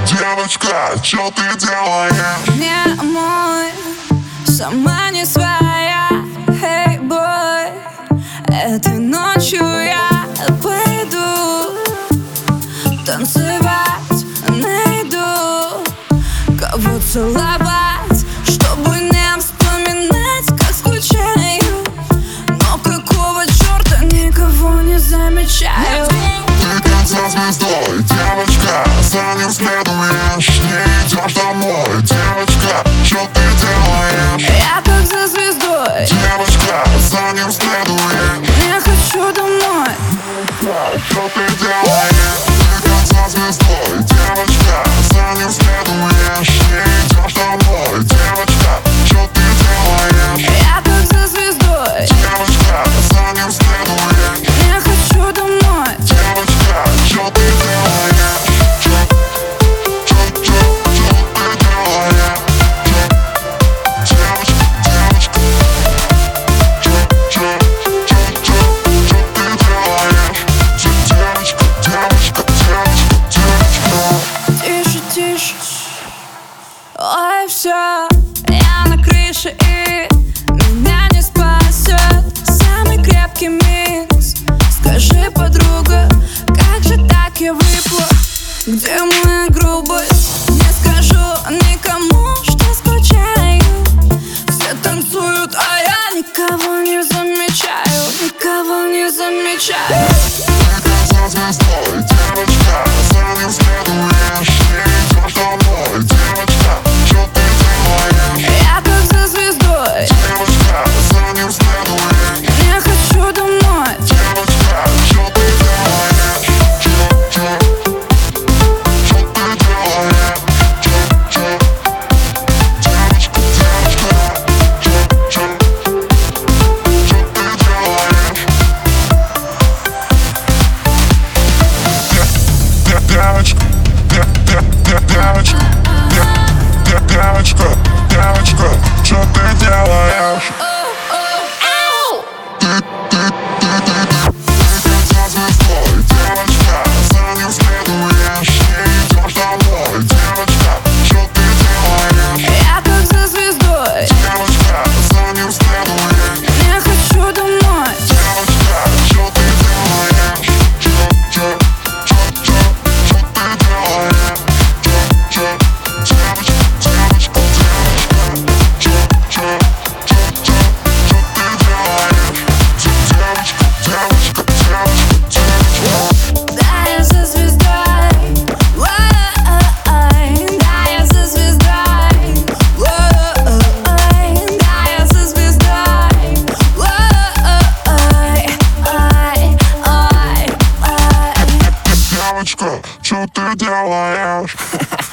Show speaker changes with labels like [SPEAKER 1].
[SPEAKER 1] Девочка, что ты делаешь?
[SPEAKER 2] Не мой, сама не своя. Hey boy, этой ночью я пойду танцевать, найду кого целовать, чтобы не вспоминать, как скучаю. Но какого черта никого не замечаю?
[SPEAKER 1] Ты конца звездой, девочка, за ним следуешь, не идешь домой. Девочка, что ты делаешь?
[SPEAKER 2] Я как за звездой,
[SPEAKER 1] Девочка, за ним следуешь,
[SPEAKER 2] я хочу домой.
[SPEAKER 1] что ты делаешь? Ты конца звездой, девочка, за ним следуешь, не идешь домой. Девочка, что ты делаешь?
[SPEAKER 2] Я как за звездой,
[SPEAKER 1] Девочка, за ним следуешь,
[SPEAKER 2] я хочу домой.
[SPEAKER 1] девочка, что ты делаешь? Что ты делаешь? Девочка, девочка, что ты делаешь? Девочка, девочка, девочка.
[SPEAKER 2] Тише, тише, ой, все, я на крыше и меня не спасет самый крепкий микс. Скажи, подруга, как же так я выпала? Где моя грубость? Не скажу никому, что скучаю. Все танцуют, а я никого не замечаю. Никого не замечаю.
[SPEAKER 1] Ты конца звездой, девочка, за ним следуешь, не идешь домой. Девочка, что ты делаешь?
[SPEAKER 2] Я как за звездой,
[SPEAKER 1] Девочка, за ним следуешь,
[SPEAKER 2] я хочу домой.
[SPEAKER 1] девочка, что ты делаешь? Что ты делаешь? Девочка, девочка, что ты делаешь? Девочка, девочка, девочка, что ты делаешь? Ты конца звездой, девочка, за ним следуешь, не идешь домой. Девочка, что ты делаешь?
[SPEAKER 2] Я как за звездой,
[SPEAKER 1] Девочка, за ним следуешь,
[SPEAKER 2] я хочу домой.
[SPEAKER 1] девочка, что ты делаешь? Что ты делаешь? Девочка, девочка, что ты делаешь? Девочка, девочка,
[SPEAKER 2] Да, я за звездой, ой, да, я за звездой, ой, да, я за звездой, ой,
[SPEAKER 1] девочка, что ты делаешь?